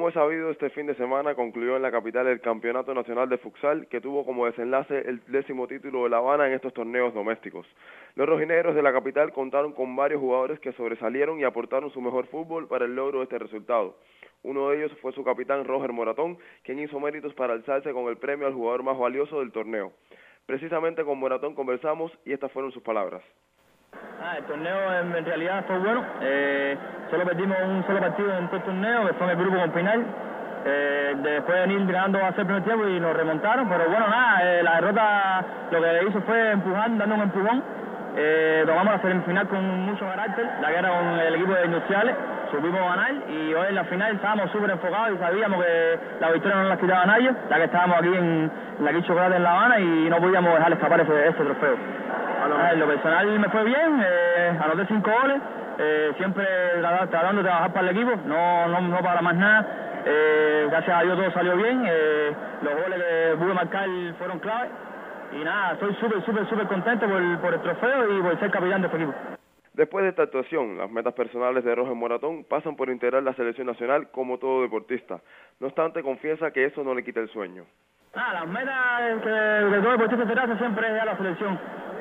es sabido, este fin de semana concluyó en la capital el Campeonato Nacional de Futsal, que tuvo como desenlace el 10º título de La Habana en estos torneos domésticos. Los rojinegros de la capital contaron con varios jugadores que sobresalieron y aportaron su mejor fútbol para el logro de este resultado. Uno de ellos fue su capitán Roger Moratón, quien hizo méritos para alzarse con el premio al jugador más valioso del torneo. Precisamente con Moratón conversamos y estas fueron sus palabras. El torneo en realidad fue bueno. Solo perdimos un solo partido en todo el torneo, que fue en el grupo con Pinal. Después de venir ganando a hacer el primer tiempo y nos remontaron, pero bueno, nada, la derrota lo que hizo fue empujar, dando un empujón. Tomamos la semifinal con mucho carácter, la guerra con el equipo de Industriales, supimos ganar y hoy en la final estábamos súper enfocados y sabíamos que la victoria no nos la quitaba a nadie, ya que estábamos aquí en la Quicho Chocolate en La Habana y no podíamos dejar escapar ese trofeo. En lo personal me fue bien, anoté 5 goles, siempre tratando de trabajar para el equipo, no para más nada. Gracias a Dios todo salió bien, los goles que pude marcar fueron clave y nada, estoy súper contento por el trofeo y por ser capitán de este equipo. Después de esta actuación, las metas personales de Roger Moratón pasan por integrar la selección nacional como todo deportista. No obstante, confiesa que eso no le quita el sueño. Las metas que todo deportista se traza siempre es a la selección.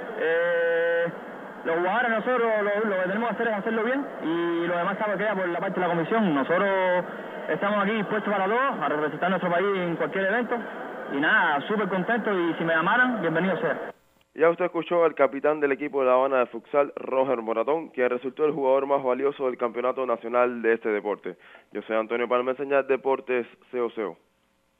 Los jugadores nosotros lo que tenemos que hacer es hacerlo bien y lo demás sabe queda por la parte de la comisión. Nosotros estamos aquí dispuestos para todos, a representar a nuestro país en cualquier evento y nada, súper contento y si me llamaran, bienvenido sea. Ya usted escuchó al capitán del equipo de La Habana de futsal, Roger Moratón, quien resultó el jugador más valioso del campeonato nacional de este deporte. Yo soy Antonio Palma, Deportes COCO.